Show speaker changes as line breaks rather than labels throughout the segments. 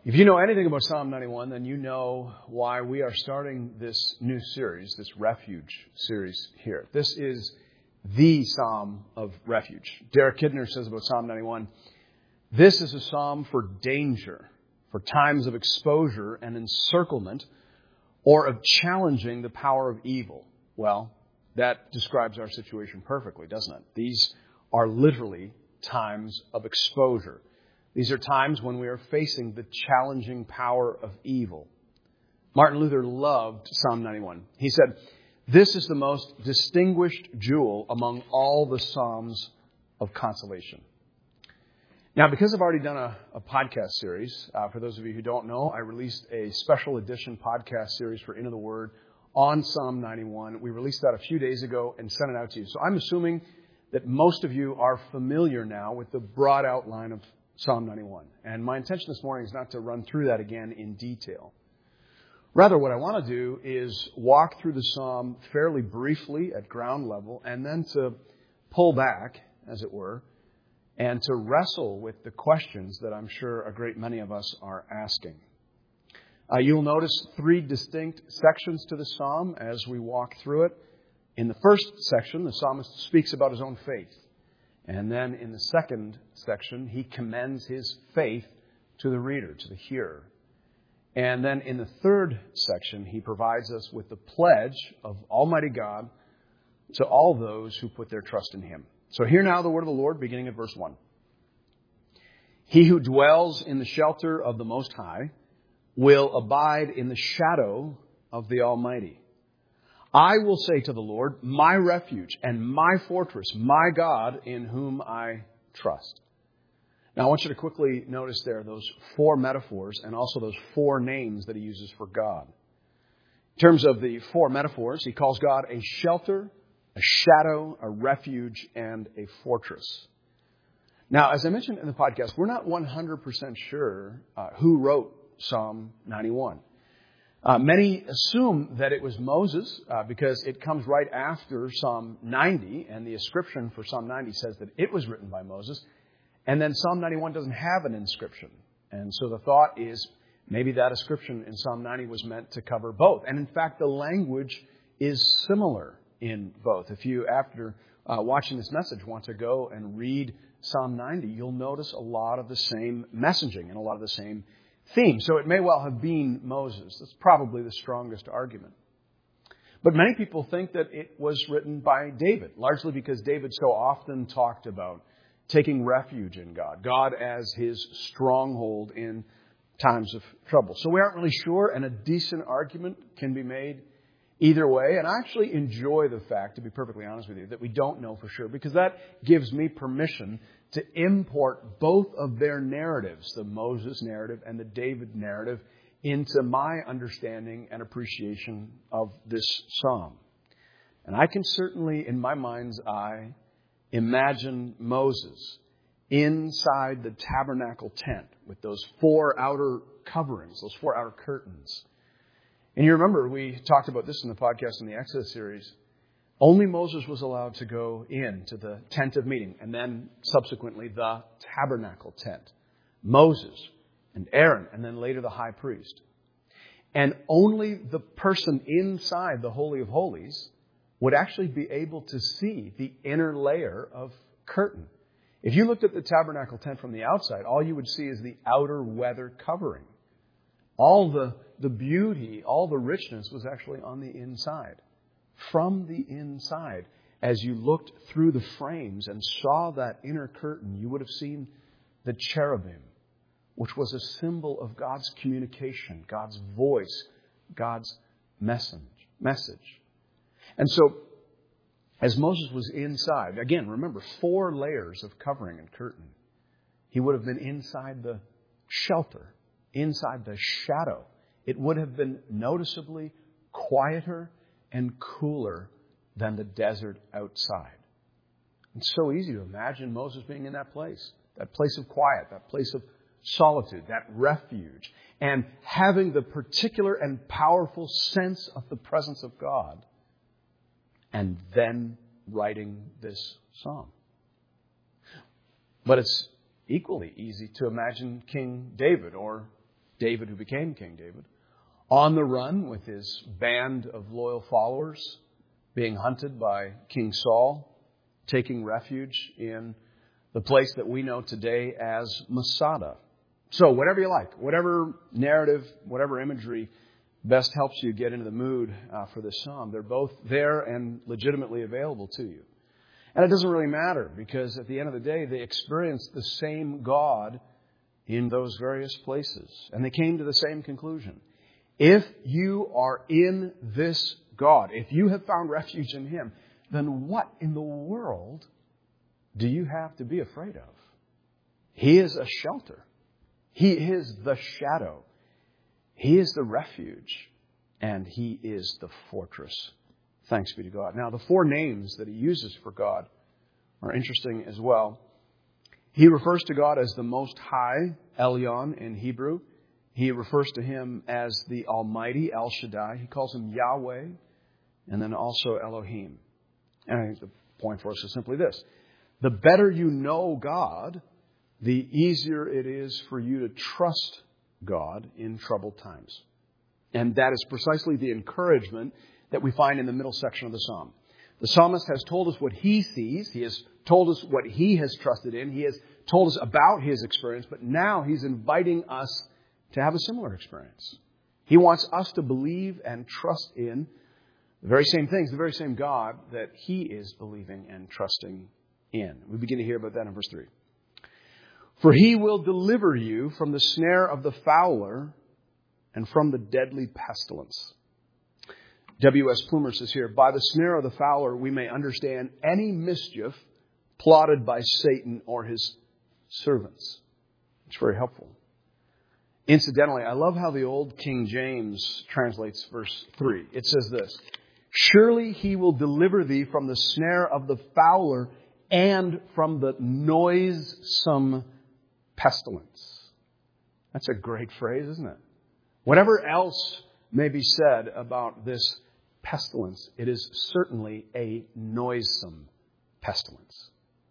If you know anything about Psalm 91, then you know why we are starting this new series, this Refuge series here. This is the Psalm of Refuge. Derek Kidner says about Psalm 91, this is a psalm for danger, for times of exposure and encirclement, or of challenging the power of evil. Well, that describes our situation perfectly, doesn't it? These are literally times of exposure. These are times when we are facing the challenging power of evil. Martin Luther loved Psalm 91. He said, this is the most distinguished jewel among all the Psalms of consolation. Now, because I've already done a podcast series, for those of you who don't know, I released a special edition podcast series for Into the Word on Psalm 91. We released that a few days ago and sent it out to you. So I'm assuming that most of you are familiar now with the broad outline of Psalm 91. And my intention this morning is not to run through that again in detail. Rather, what I want to do is walk through the psalm fairly briefly at ground level and then to pull back, as it were, and to wrestle with the questions that I'm sure a great many of us are asking. You'll notice three distinct sections to the psalm as we walk through it. In the first section, the psalmist speaks about his own faith. And then in the second section, he commends his faith to the reader, to the hearer. And then in the third section, he provides us with the pledge of Almighty God to all those who put their trust in him. So hear now the word of the Lord, beginning at verse 1. He who dwells in the shelter of the Most High will abide in the shadow of the Almighty. I will say to the Lord, my refuge and my fortress, my God in whom I trust. Now I want you to quickly notice there those four metaphors and also those four names that he uses for God. In terms of the four metaphors, he calls God a shelter, a shadow, a refuge, and a fortress. Now, as I mentioned in the podcast, we're not 100% sure who wrote Psalm 91. Many assume that it was Moses because it comes right after Psalm 90, and the inscription for Psalm 90 says that it was written by Moses. And then Psalm 91 doesn't have an inscription. And so the thought is maybe that inscription in Psalm 90 was meant to cover both. And in fact, the language is similar in both. If you, after watching this message, want to go and read Psalm 90, you'll notice a lot of the same messaging and a lot of the same theme. So it may well have been Moses. That's probably the strongest argument. But many people think that it was written by David, largely because David so often talked about taking refuge in God, God as his stronghold in times of trouble. So we aren't really sure, and a decent argument can be made either way. And I actually enjoy the fact, to be perfectly honest with you, that we don't know for sure, because that gives me permission to import both of their narratives, the Moses narrative and the David narrative, into my understanding and appreciation of this psalm. And I can certainly, in my mind's eye, imagine Moses inside the tabernacle tent with those four outer coverings, those four outer curtains. And you remember, we talked about this in the podcast in the Exodus series. Only Moses was allowed to go into the tent of meeting and then subsequently the tabernacle tent. Moses and Aaron and then later the high priest. And only the person inside the Holy of Holies would actually be able to see the inner layer of curtain. If you looked at the tabernacle tent from the outside, all you would see is the outer weather covering. All the beauty, all the richness was actually on the inside. From the inside, as you looked through the frames and saw that inner curtain, you would have seen the cherubim, which was a symbol of God's communication, God's voice, God's message. And so, as Moses was inside, again, remember, 4 layers of covering and curtain. He would have been inside the shelter, inside the shadow. It would have been noticeably quieter and cooler than the desert outside. It's so easy to imagine Moses being in that place of quiet, that place of solitude, that refuge, and having the particular and powerful sense of the presence of God, and then writing this psalm. But it's equally easy to imagine King David or David who became King David, on the run with his band of loyal followers, being hunted by King Saul, taking refuge in the place that we know today as Masada. So whatever you like, whatever narrative, whatever imagery best helps you get into the mood for this psalm, they're both there and legitimately available to you. And it doesn't really matter, because at the end of the day, they experienced the same God in those various places. And they came to the same conclusion. If you are in this God, if you have found refuge in Him, then what in the world do you have to be afraid of? He is a shelter. He is the shadow. He is the refuge. And He is the fortress. Thanks be to God. Now, the four names that He uses for God are interesting as well. He refers to God as the Most High, Elyon in Hebrew. He refers to Him as the Almighty, El Shaddai. He calls Him Yahweh, and then also Elohim. And I think the point for us is simply this. The better you know God, the easier it is for you to trust God in troubled times. And that is precisely the encouragement that we find in the middle section of the psalm. The psalmist has told us what he sees. He has told us what he has trusted in. He has told us about his experience. But now he's inviting us to have a similar experience. He wants us to believe and trust in the very same things, the very same God that he is believing and trusting in. We begin to hear about that in verse 3. For He will deliver you from the snare of the fowler and from the deadly pestilence. W.S. Plumer says here, by the snare of the fowler we may understand any mischief plotted by Satan or his servants. It's very helpful. Incidentally, I love how the old King James translates verse 3. It says this, surely He will deliver thee from the snare of the fowler and from the noisome pestilence. That's a great phrase, isn't it? Whatever else may be said about this pestilence, it is certainly a noisome pestilence.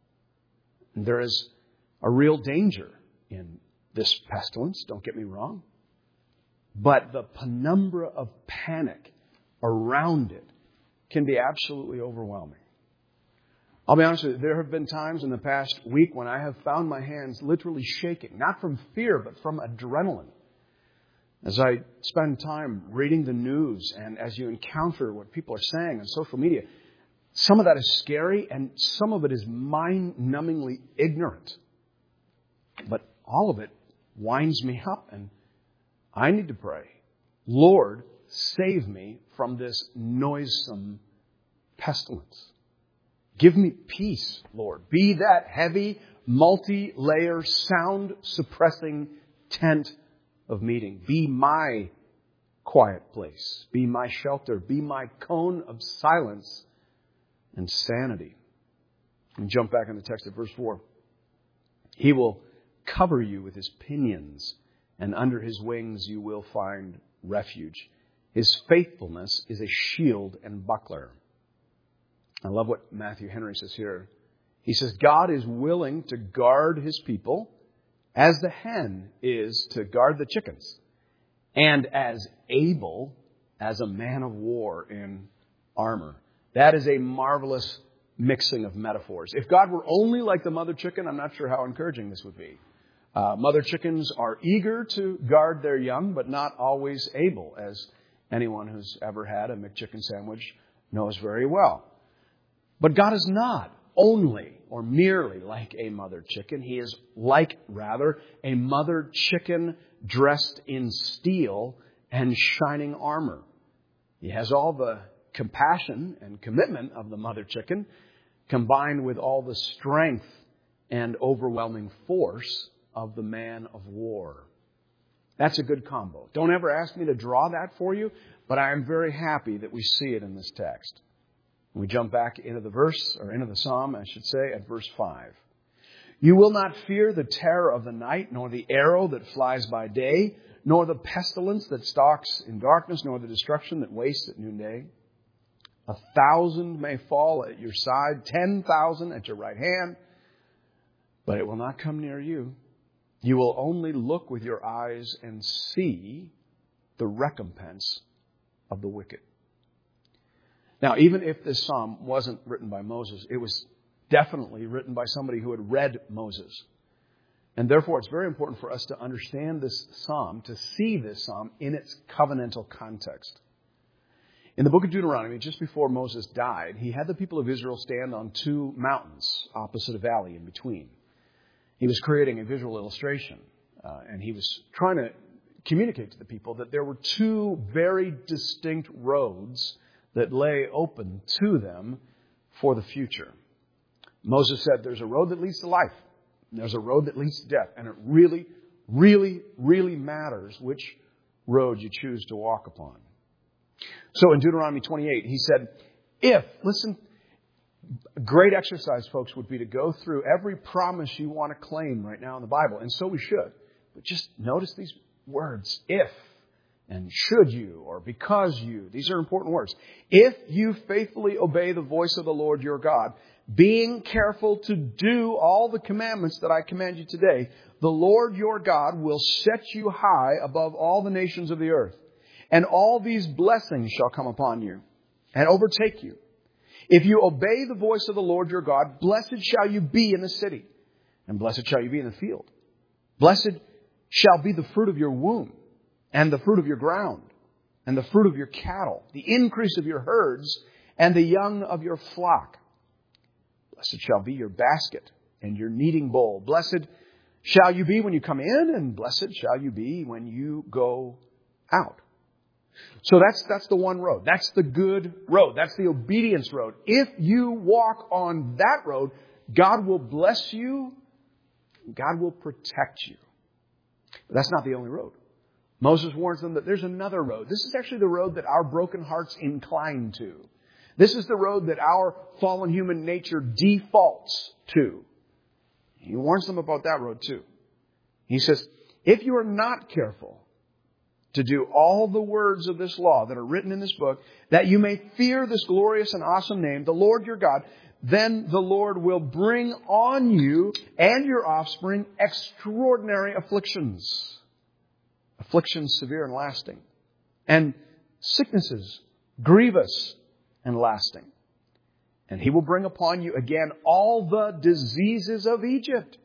And there is a real danger in this pestilence, don't get me wrong. But the penumbra of panic around it can be absolutely overwhelming. I'll be honest with you, there have been times in the past week when I have found my hands literally shaking, not from fear, but from adrenaline. As I spend time reading the news and as you encounter what people are saying on social media, some of that is scary and some of it is mind-numbingly ignorant. But all of it winds me up, and I need to pray, Lord, save me from this noisome pestilence. Give me peace, Lord. Be that heavy, multi-layer, sound-suppressing tent of meeting. Be my quiet place. Be my shelter. Be my cone of silence and sanity. And jump back in the text at verse 4. He will cover you with His pinions, and under His wings you will find refuge. His faithfulness is a shield and buckler. I love what Matthew Henry says here. He says, God is willing to guard His people as the hen is to guard the chickens, and as able as a man of war in armor. That is a marvelous mixing of metaphors. If God were only like the mother chicken, I'm not sure how encouraging this would be. Mother chickens are eager to guard their young, but not always able, as anyone who's ever had a McChicken sandwich knows very well. But God is not only or merely like a mother chicken. He is like, rather, a mother chicken dressed in steel and shining armor. He has all the compassion and commitment of the mother chicken, combined with all the strength and overwhelming force of the man of war. That's a good combo. Don't ever ask me to draw that for you, but I am very happy that we see it in this text. We jump back into the verse, or into the psalm, I should say, at verse 5. You will not fear the terror of the night, nor the arrow that flies by day, nor the pestilence that stalks in darkness, nor the destruction that wastes at noonday. 1,000 may fall at your side, 10,000 at your right hand, but it will not come near you. You will only look with your eyes and see the recompense of the wicked. Now, even if this psalm wasn't written by Moses, it was definitely written by somebody who had read Moses. And therefore, it's very important for us to understand this psalm, to see this psalm in its covenantal context. In the book of Deuteronomy, just before Moses died, he had the people of Israel stand on two mountains opposite a valley in between. He was creating a visual illustration, and he was trying to communicate to the people that there were two very distinct roads that lay open to them for the future. Moses said there's a road that leads to life, and there's a road that leads to death, and it really, really, really matters which road you choose to walk upon. So in Deuteronomy 28, he said, listen, great exercise, folks, would be to go through every promise you want to claim right now in the Bible. And so we should. But just notice these words, if, and should you, or because you. These are important words. If you faithfully obey the voice of the Lord your God, being careful to do all the commandments that I command you today, the Lord your God will set you high above all the nations of the earth. And all these blessings shall come upon you and overtake you. If you obey the voice of the Lord your God, blessed shall you be in the city, and blessed shall you be in the field. Blessed shall be the fruit of your womb, and the fruit of your ground, and the fruit of your cattle, the increase of your herds, and the young of your flock. Blessed shall be your basket and your kneading bowl. Blessed shall you be when you come in, and blessed shall you be when you go out. So that's the one road. That's the good road. That's the obedience road. If you walk on that road, God will bless you. God will protect you. But that's not the only road. Moses warns them that there's another road. This is actually the road that our broken hearts incline to. This is the road that our fallen human nature defaults to. He warns them about that road too. He says, if you are not careful to do all the words of this law that are written in this book, that you may fear this glorious and awesome name, the Lord your God, then the Lord will bring on you and your offspring extraordinary afflictions. Afflictions severe and lasting. And sicknesses grievous and lasting. And he will bring upon you again all the diseases of Egypt,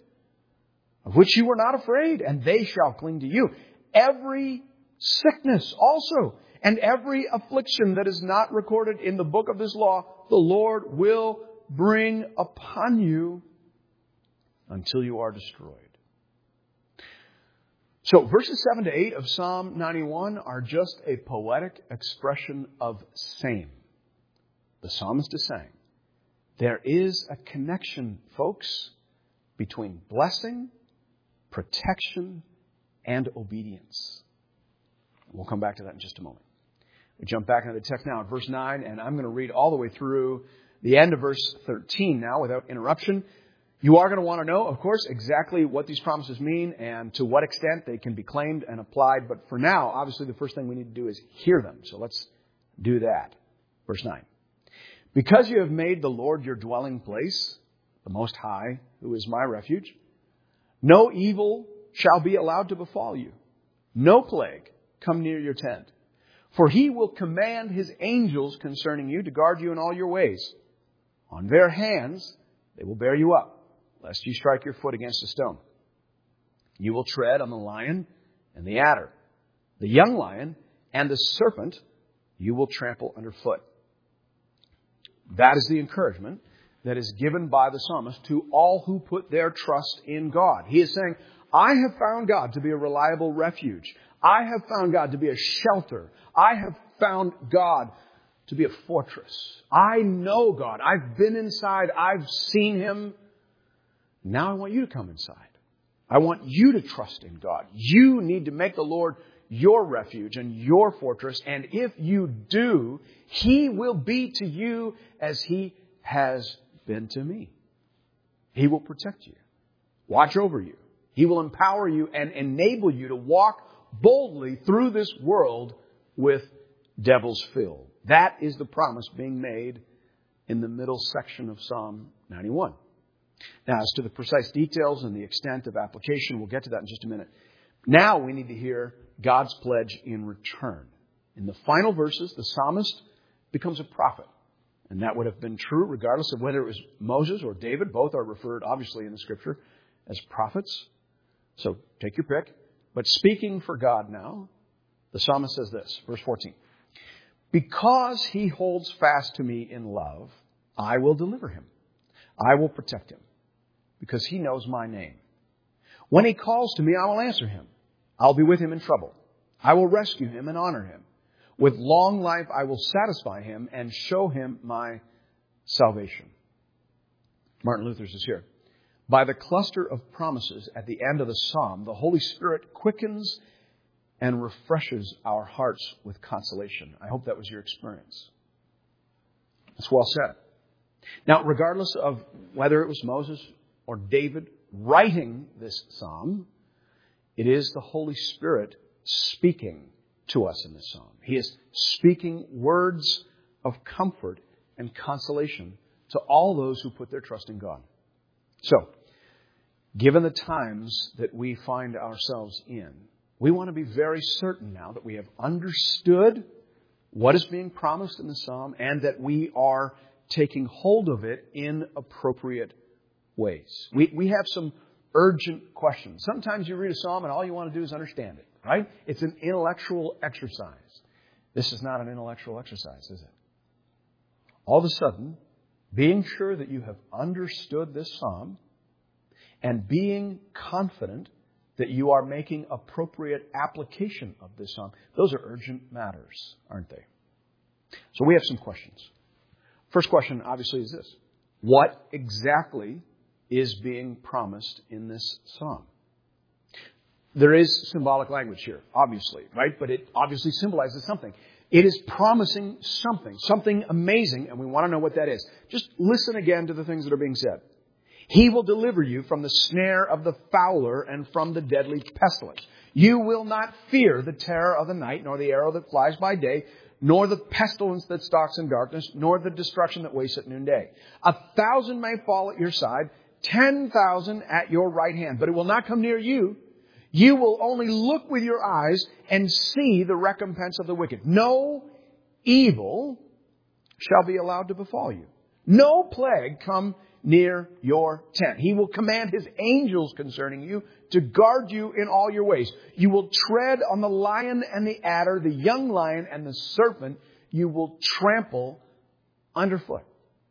of which you were not afraid, and they shall cling to you. Every sickness also, and every affliction that is not recorded in the book of this law, the Lord will bring upon you until you are destroyed. So verses 7 to 8 of Psalm 91 are just a poetic expression of same. The psalmist is saying, there is a connection, folks, between blessing, protection, and obedience. We'll come back to that in just a moment. We jump back into the text now at verse 9, and I'm going to read all the way through the end of verse 13 now without interruption. You are going to want to know, of course, exactly what these promises mean and to what extent they can be claimed and applied. But for now, obviously, the first thing we need to do is hear them. So let's do that. Verse 9. Because you have made the Lord your dwelling place, the Most High, who is my refuge, no evil shall be allowed to befall you, no plague come near your tent. For he will command his angels concerning you to guard you in all your ways. On their hands they will bear you up, lest you strike your foot against a stone. You will tread on the lion and the adder, the young lion and the serpent you will trample underfoot. That is the encouragement that is given by the psalmist to all who put their trust in God. He is saying, I have found God to be a reliable refuge. I have found God to be a shelter. I have found God to be a fortress. I know God. I've been inside. I've seen Him. Now I want you to come inside. I want you to trust in God. You need to make the Lord your refuge and your fortress. And if you do, He will be to you as He has been to me. He will protect you, watch over you. He will empower you and enable you to walk boldly through this world with devil's fill. That is the promise being made in the middle section of Psalm 91. Now, as to the precise details and the extent of application, we'll get to that in just a minute. Now we need to hear God's pledge in return. In the final verses, the psalmist becomes a prophet. And that would have been true regardless of whether it was Moses or David. Both are referred, obviously, in the Scripture as prophets. So take your pick. But speaking for God now, the psalmist says this, verse 14. Because he holds fast to me in love, I will deliver him. I will protect him, because he knows my name. When he calls to me, I will answer him. I'll be with him in trouble. I will rescue him and honor him. With long life, I will satisfy him and show him my salvation. Martin Luther's is here. By the cluster of promises at the end of the psalm, the Holy Spirit quickens and refreshes our hearts with consolation. I hope that was your experience. That's well said. Now, regardless of whether it was Moses or David writing this psalm, it is the Holy Spirit speaking to us in this psalm. He is speaking words of comfort and consolation to all those who put their trust in God. So, given the times that we find ourselves in, we want to be very certain now that we have understood what is being promised in the psalm and that we are taking hold of it in appropriate ways. We have some urgent questions. Sometimes you read a psalm and all you want to do is understand it, right? It's an intellectual exercise. This is not an intellectual exercise, is it? All of a sudden, being sure that you have understood this psalm and being confident that you are making appropriate application of this psalm, those are urgent matters, aren't they? So we have some questions. First question, obviously, is this. What exactly is being promised in this psalm? There is symbolic language here, obviously, right? But it obviously symbolizes something. It is promising something amazing, and we want to know what that is. Just listen again to the things that are being said. He will deliver you from the snare of the fowler and from the deadly pestilence. You will not fear the terror of the night, nor the arrow that flies by day, nor the pestilence that stalks in darkness, nor the destruction that wastes at noonday. 1,000 may fall at your side, 10,000 at your right hand, but it will not come near you. You will only look with your eyes and see the recompense of the wicked. No evil shall be allowed to befall you. No plague come near your tent. He will command His angels concerning you to guard you in all your ways. You will tread on the lion and the adder, the young lion and the serpent. You will trample underfoot.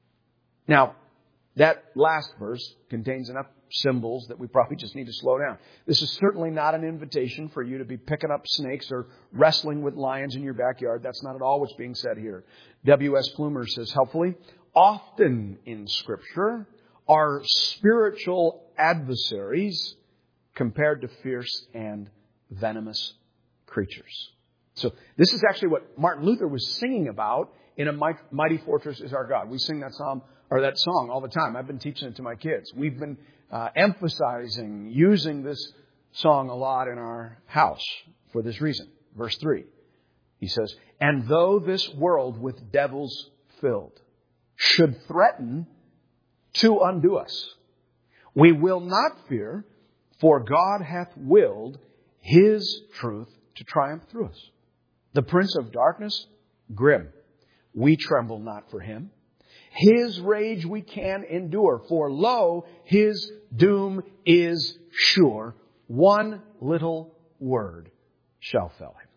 Now, that last verse contains enough symbols that we probably just need to slow down. This is certainly not an invitation for you to be picking up snakes or wrestling with lions in your backyard. That's not at all what's being said here. W.S. Plumer says helpfully, often in Scripture are spiritual adversaries compared to fierce and venomous creatures. So this is actually what Martin Luther was singing about in A Mighty Fortress is Our God. We sing that psalm or that song all the time. I've been teaching it to my kids. We've been emphasizing using this song a lot in our house for this reason. Verse 3, he says, and though this world with devils filled should threaten to undo us, we will not fear, for God hath willed His truth to triumph through us. The prince of darkness, grim, we tremble not for him. His rage we can endure, for lo, his doom is sure. One little word shall fell him.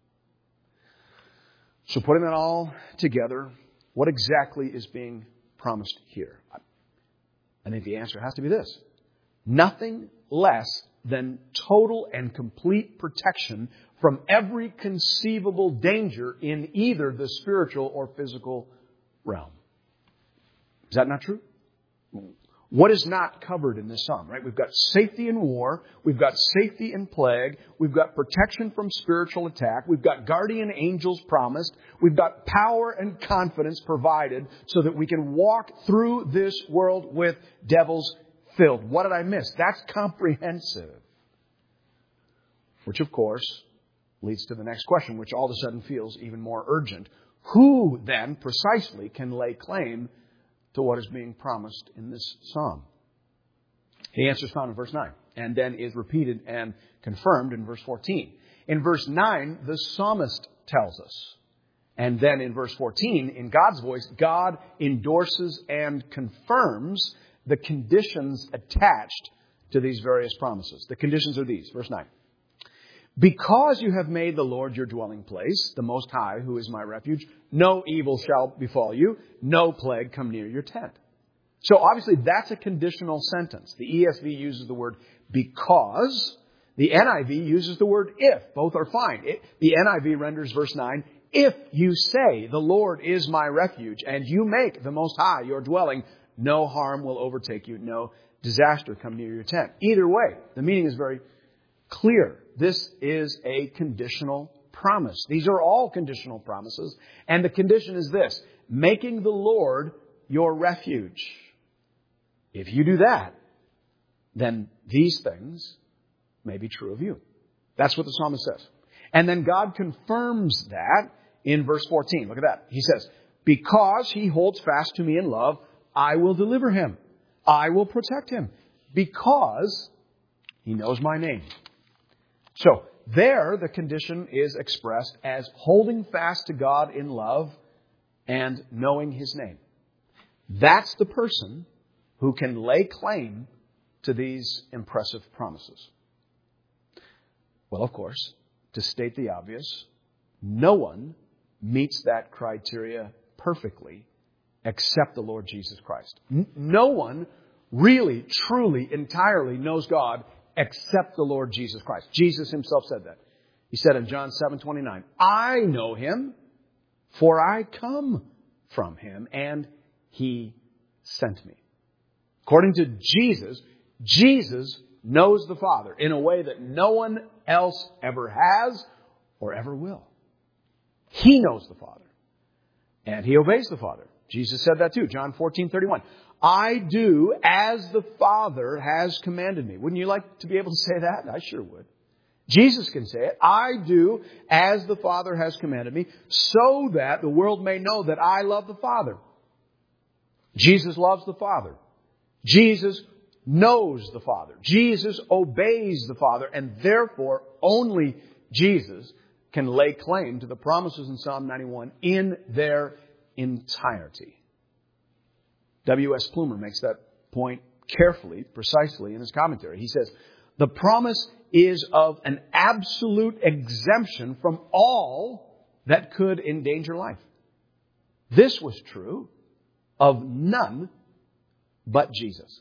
So putting that all together, what exactly is being promised here? I think the answer has to be this. Nothing less than total and complete protection from every conceivable danger in either the spiritual or physical realm. Is that not true? What is not covered in this psalm, right? We've got safety in war. We've got safety in plague. We've got protection from spiritual attack. We've got guardian angels promised. We've got power and confidence provided so that we can walk through this world with devils filled. What did I miss? That's comprehensive. Which, of course, leads to the next question, which all of a sudden feels even more urgent. Who then precisely can lay claim to what is being promised in this psalm? The answer is found in verse 9 and then is repeated and confirmed in verse 14. In verse 9, the psalmist tells us. And then in verse 14, in God's voice, God endorses and confirms the conditions attached to these various promises. The conditions are these. Verse 9. Because you have made the Lord your dwelling place, the Most High, who is my refuge, no evil shall befall you, no plague come near your tent. So obviously that's a conditional sentence. The ESV uses the word because. The NIV uses the word if. Both are fine. The NIV renders verse 9, if you say the Lord is my refuge and you make the Most High your dwelling, no harm will overtake you, no disaster come near your tent. Either way, the meaning is very clear. This is a conditional promise. These are all conditional promises. And the condition is this, making the Lord your refuge. If you do that, then these things may be true of you. That's what the psalmist says. And then God confirms that in verse 14. Look at that. He says, because he holds fast to me in love, I will deliver him. I will protect him because he knows my name. So there the condition is expressed as holding fast to God in love and knowing his name. That's the person who can lay claim to these impressive promises. Well, of course, to state the obvious, no one meets that criteria perfectly except the Lord Jesus Christ. No one really, truly, entirely knows God except the Lord Jesus Christ. Jesus himself said that. He said in John 7:29, I know him, for I come from him, and he sent me. According to Jesus, Jesus knows the Father in a way that no one else ever has or ever will. He knows the Father, and he obeys the Father. Jesus said that too, John 14:31. I do as the Father has commanded me. Wouldn't you like to be able to say that? I sure would. Jesus can say it. I do as the Father has commanded me, so that the world may know that I love the Father. Jesus loves the Father. Jesus knows the Father. Jesus obeys the Father, and therefore only Jesus can lay claim to the promises in Psalm 91 in their entirety. W.S. Plumer makes that point carefully, precisely in his commentary. He says, the promise is of an absolute exemption from all that could endanger life. This was true of none but Jesus.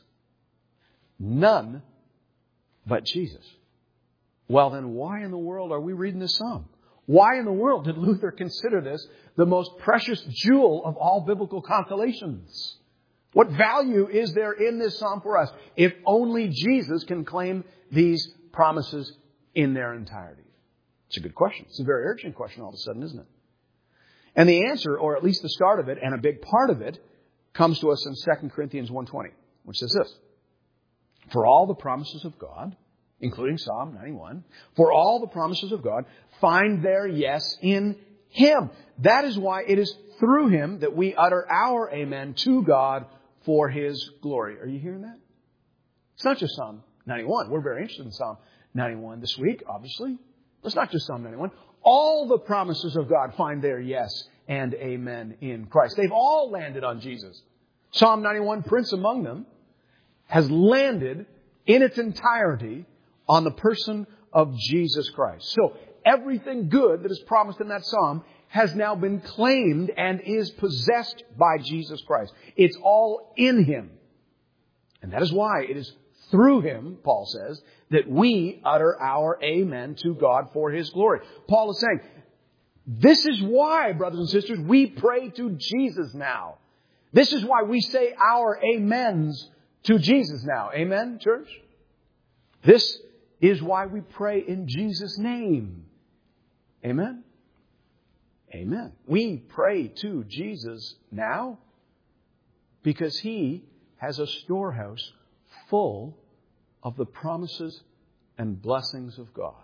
None but Jesus. Well, then why in the world are we reading this psalm? Why in the world did Luther consider this the most precious jewel of all biblical constellations? What value is there in this psalm for us if only Jesus can claim these promises in their entirety? It's a good question. It's a very urgent question all of a sudden, isn't it? And the answer, or at least the start of it, and a big part of it, comes to us in 2 Corinthians 1:20, which says this. For all the promises of God, including Psalm 91, for all the promises of God find their yes in Him. That is why it is through Him that we utter our amen to God for His glory. Are you hearing that? It's not just Psalm 91. We're very interested in Psalm 91 this week, obviously. But it's not just Psalm 91. All the promises of God find their yes and amen in Christ. They've all landed on Jesus. Psalm 91, Prince among them, has landed in its entirety on the person of Jesus Christ. So everything good that is promised in that psalm has now been claimed and is possessed by Jesus Christ. It's all in Him. And that is why it is through Him, Paul says, that we utter our amen to God for His glory. Paul is saying, this is why, brothers and sisters, we pray to Jesus now. This is why we say our amens to Jesus now. Amen, church? This is why we pray in Jesus' name. Amen? Amen. We pray to Jesus now because He has a storehouse full of the promises and blessings of God.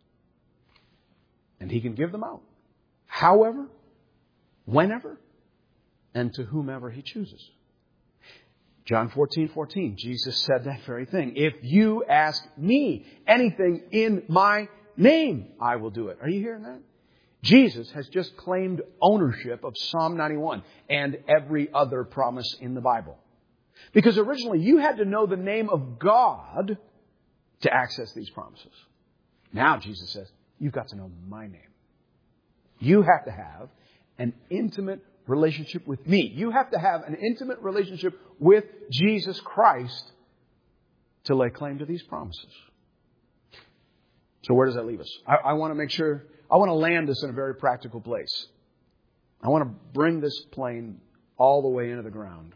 And He can give them out. However, whenever, and to whomever He chooses. John 14:14, Jesus said that very thing. If you ask me anything in my name, I will do it. Are you hearing that? Jesus has just claimed ownership of Psalm 91 and every other promise in the Bible. Because originally you had to know the name of God to access these promises. Now Jesus says, you've got to know my name. You have to have an intimate relationship with me. You have to have an intimate relationship with Jesus Christ to lay claim to these promises. So where does that leave us? I want to make sure, I want to land this in a very practical place. I want to bring this plane all the way into the ground.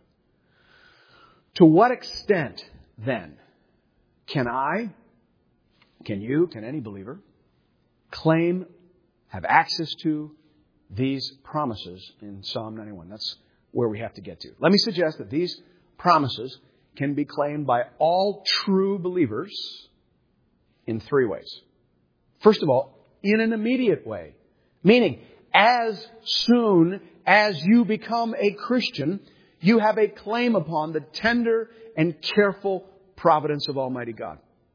To what extent, then, can I, can you, can any believer claim, have access to these promises in Psalm 91? That's where we have to get to. Let me suggest that these promises can be claimed by all true believers in three ways. First of all, in an immediate way. Meaning, as soon as you become a Christian, you have a claim upon the tender and careful providence of Almighty God.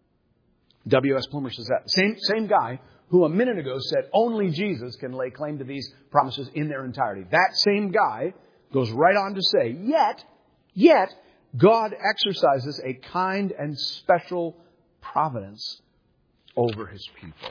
W.S. Plumer says that. Same guy who a minute ago said only Jesus can lay claim to these promises in their entirety. That same guy goes right on to say, yet, God exercises a kind and special providence over His people.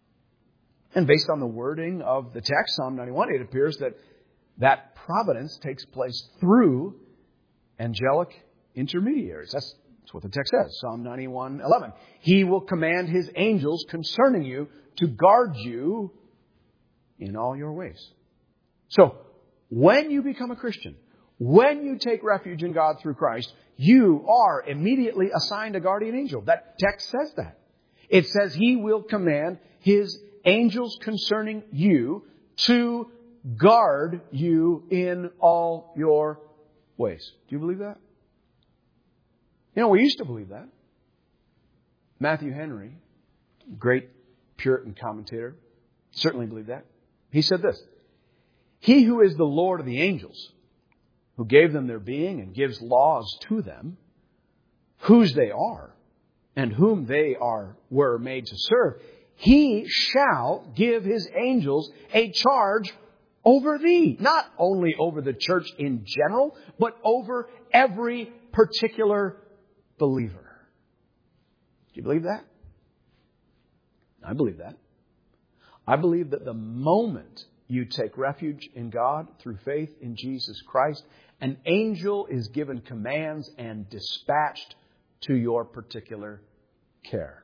And based on the wording of the text, Psalm 91, it appears that providence takes place through angelic intermediaries. That's what the text says. Psalm 91:11. He will command His angels concerning you to guard you in all your ways. So, when you become a Christian, when you take refuge in God through Christ, you are immediately assigned a guardian angel. That text says that. It says He will command His angels concerning you to guard you in all your ways. Do you believe that? You know, we used to believe that. Matthew Henry, great Puritan commentator, certainly believed that. He said this: He who is the Lord of the angels, who gave them their being and gives laws to them, whose they are, and whom they were made to serve, He shall give His angels a charge over thee. Not only over the church in general, but over every particular believer. Do you believe that? I believe that. I believe that the moment you take refuge in God through faith in Jesus Christ, an angel is given commands and dispatched to your particular care.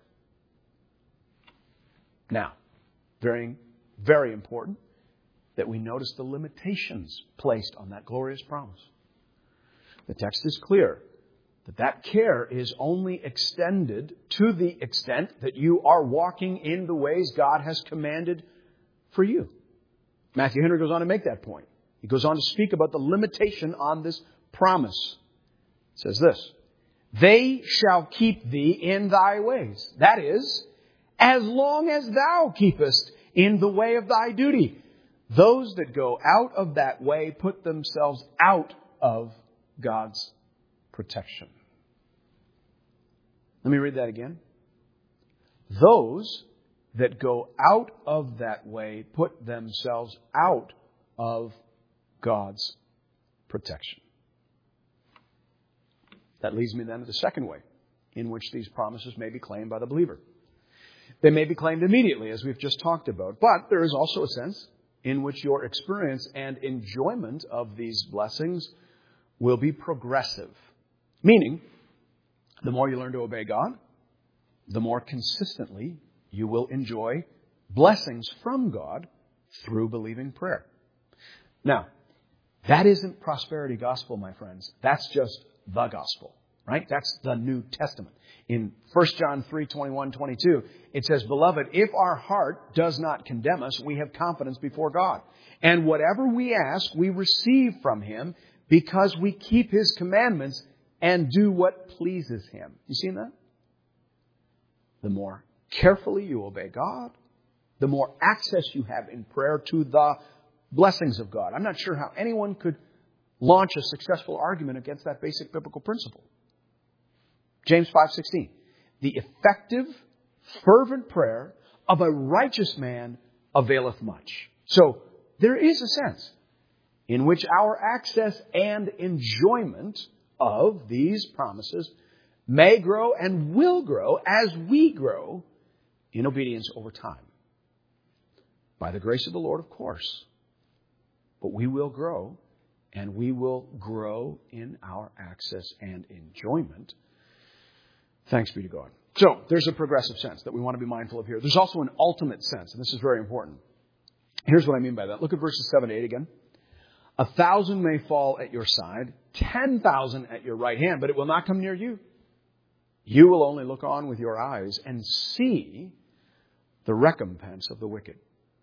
Now, very, very important that we notice the limitations placed on that glorious promise. The text is clear that care is only extended to the extent that you are walking in the ways God has commanded for you. Matthew Henry goes on to make that point. He goes on to speak about the limitation on this promise. It says this: They shall keep thee in thy ways. That is, as long as thou keepest in the way of thy duty. Those that go out of that way put themselves out of God's protection. Let me read that again. Those that go out of that way put themselves out of God's protection. That leads me then to the second way in which these promises may be claimed by the believer. They may be claimed immediately, as we've just talked about, but there is also a sense in which your experience and enjoyment of these blessings will be progressive. Meaning, the more you learn to obey God, the more consistently you will enjoy blessings from God through believing prayer. Now, that isn't prosperity gospel, my friends. That's just the gospel, right? That's the New Testament. In 1 John 3:21-22, it says, Beloved, if our heart does not condemn us, we have confidence before God. And whatever we ask, we receive from Him because we keep His commandments and do what pleases Him. You seen that? The more carefully you obey God, the more access you have in prayer to the blessings of God. I'm not sure how anyone could launch a successful argument against that basic biblical principle. James 5:16. The effective, fervent prayer of a righteous man availeth much. So there is a sense in which our access and enjoyment of these promises may grow and will grow as we grow in obedience over time. By the grace of the Lord, of course. But we will grow, and we will grow in our access and enjoyment. Thanks be to God. So, there's a progressive sense that we want to be mindful of here. There's also an ultimate sense, and this is very important. Here's what I mean by that. Look at verses 7 to 8 again. 1,000 may fall at your side, 10,000 at your right hand, but it will not come near you. You will only look on with your eyes and see the recompense of the wicked.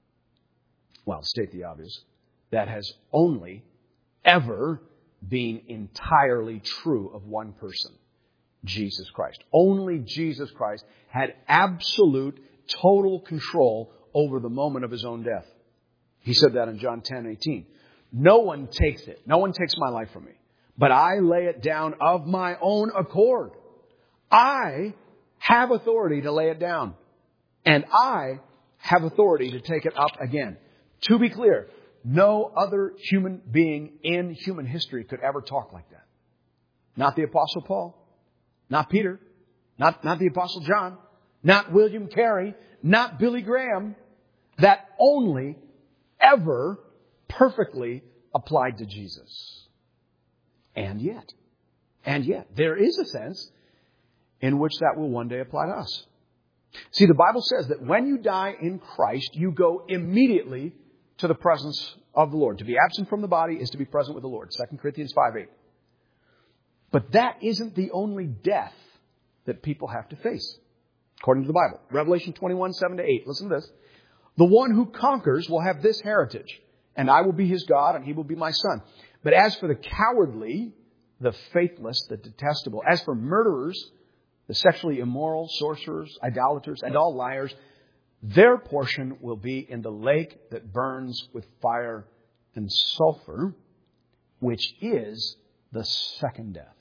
Well, state the obvious. That has only ever been entirely true of one person, Jesus Christ. Only Jesus Christ had absolute, total control over the moment of his own death. He said that in John 10:18. No one takes it. No one takes my life from me. But I lay it down of my own accord. I have authority to lay it down. And I have authority to take it up again. To be clear, no other human being in human history could ever talk like that. Not the Apostle Paul. Not Peter. Not the Apostle John. Not William Carey. Not Billy Graham. That only ever perfectly applied to Jesus. And yet, there is a sense in which that will one day apply to us. See, the Bible says that when you die in Christ, you go immediately to the presence of the Lord. To be absent from the body is to be present with the Lord. 2 Corinthians 5:8. But that isn't the only death that people have to face, according to the Bible. Revelation 21:7 to 8. Listen to this. The one who conquers will have this heritage, and I will be his God, and he will be my son. But as for the cowardly, the faithless, the detestable, as for murderers, the sexually immoral, sorcerers, idolaters, and all liars, their portion will be in the lake that burns with fire and sulfur, which is the second death.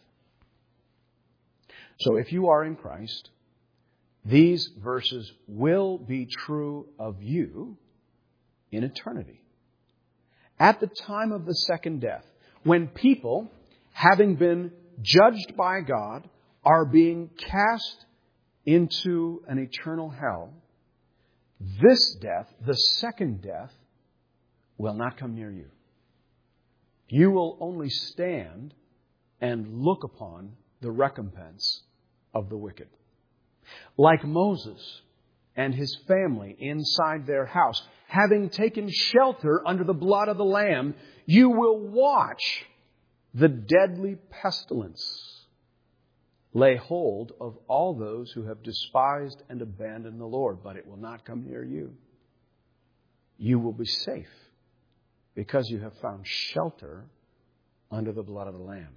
So if you are in Christ, these verses will be true of you in eternity. At the time of the second death, when people, having been judged by God, are being cast into an eternal hell, this death, the second death, will not come near you. You will only stand and look upon the recompense of the wicked. Like Moses and his family inside their house, having taken shelter under the blood of the Lamb, you will watch the deadly pestilence lay hold of all those who have despised and abandoned the Lord, but it will not come near you. You will be safe because you have found shelter under the blood of the Lamb.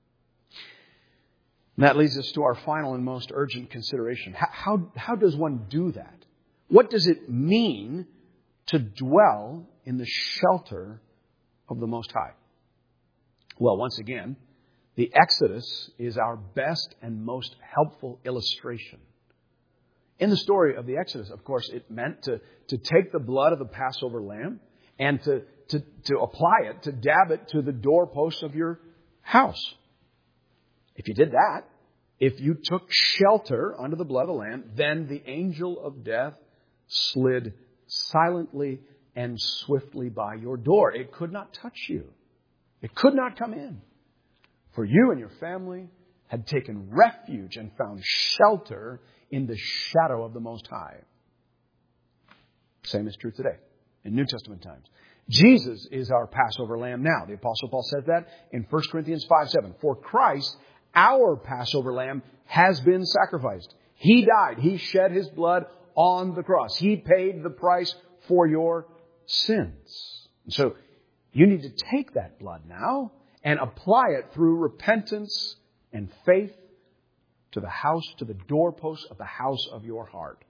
And that leads us to our final and most urgent consideration. How does one do that? What does it mean to dwell in the shelter of the Most High? Well, once again, the Exodus is our best and most helpful illustration. In the story of the Exodus, of course, it meant to take the blood of the Passover lamb and to apply it, to dab it to the doorposts of your house. If you did that, if you took shelter under the blood of the Lamb, then the angel of death slid silently and swiftly by your door. It could not touch you. It could not come in. For you and your family had taken refuge and found shelter in the shadow of the Most High. Same is true today in New Testament times. Jesus is our Passover lamb now. The Apostle Paul says that in 1 Corinthians 5:7. For Christ, our Passover lamb, has been sacrificed. He died. He shed his blood on the cross. He paid the price for your sins. So you need to take that blood now and apply it through repentance and faith to the house, to the doorposts of the house of your heart.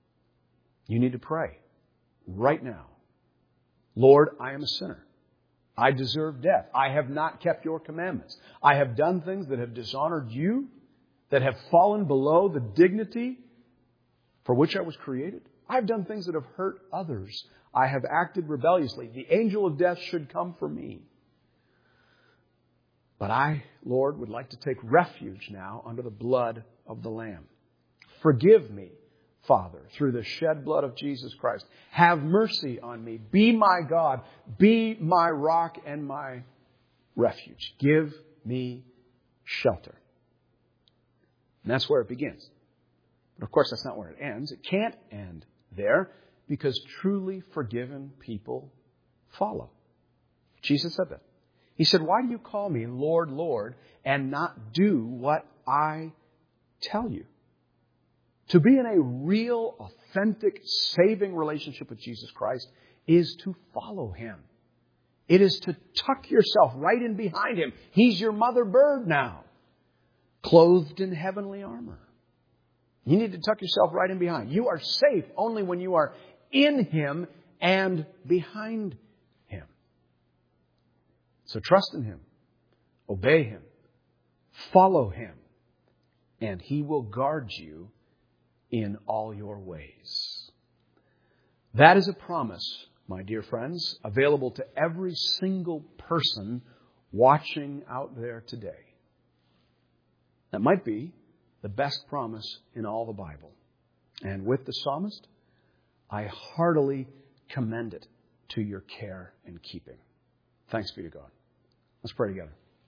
You need to pray right now. Lord, I am a sinner. I deserve death. I have not kept your commandments. I have done things that have dishonored you, that have fallen below the dignity for which I was created. I have done things that have hurt others. I have acted rebelliously. The angel of death should come for me. But I, Lord, would like to take refuge now under the blood of the Lamb. Forgive me, Father, through the shed blood of Jesus Christ. Have mercy on me. Be my God. Be my rock and my refuge. Give me shelter. And that's where it begins. But of course, that's not where it ends. It can't end there because truly forgiven people follow. Jesus said that. He said, why do you call me Lord, Lord, and not do what I tell you? To be in a real, authentic, saving relationship with Jesus Christ is to follow Him. It is to tuck yourself right in behind Him. He's your mother bird now, clothed in heavenly armor. You need to tuck yourself right in behind. You are safe only when you are in Him and behind Him. So trust in Him. Obey Him. Follow Him. And He will guard you in all your ways. That is a promise, my dear friends, available to every single person watching out there today. That might be the best promise in all the Bible. And with the psalmist, I heartily commend it to your care and keeping. Thanks be to God. Let's pray together.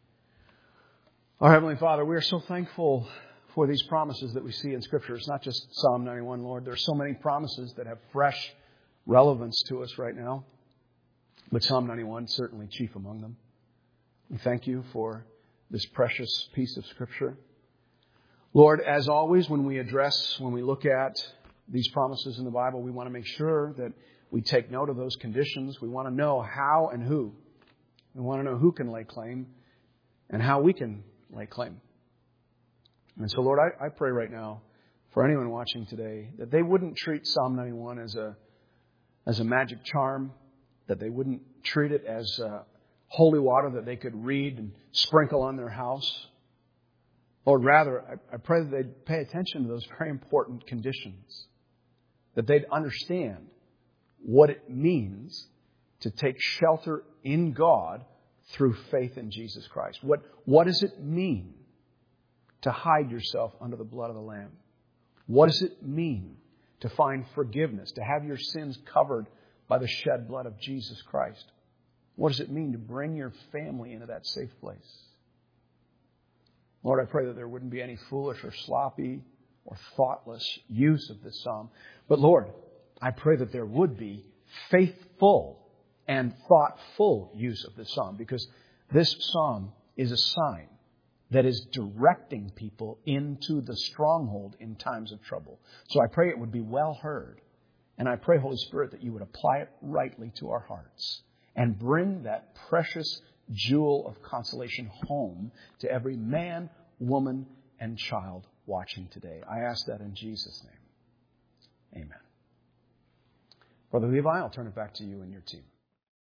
Our Heavenly Father, we are so thankful for these promises that we see in Scripture. It's not just Psalm 91, Lord. There are so many promises that have fresh relevance to us right now. But Psalm 91 certainly chief among them. We thank you for this precious piece of Scripture. Lord, as always, when we look at these promises in the Bible, we want to make sure that we take note of those conditions. We want to know how and who. We want to know who can lay claim and how we can lay claim. And so, Lord, I pray right now for anyone watching today that they wouldn't treat Psalm 91 as a magic charm, that they wouldn't treat it as holy water that they could read and sprinkle on their house. Lord, rather, I pray that they'd pay attention to those very important conditions, that they'd understand what it means to take shelter in God through faith in Jesus Christ. What does it mean to hide yourself under the blood of the Lamb? What does it mean to find forgiveness, to have your sins covered by the shed blood of Jesus Christ? What does it mean to bring your family into that safe place? Lord, I pray that there wouldn't be any foolish or sloppy or thoughtless use of this psalm. But Lord, I pray that there would be faithful and thoughtful use of this psalm, because this psalm is a sign that is directing people into the stronghold in times of trouble. So I pray it would be well heard. And I pray, Holy Spirit, that you would apply it rightly to our hearts and bring that precious jewel of consolation home to every man, woman, and child watching today. I ask that in Jesus' name. Amen. Brother Levi, I'll turn it back to you and your team.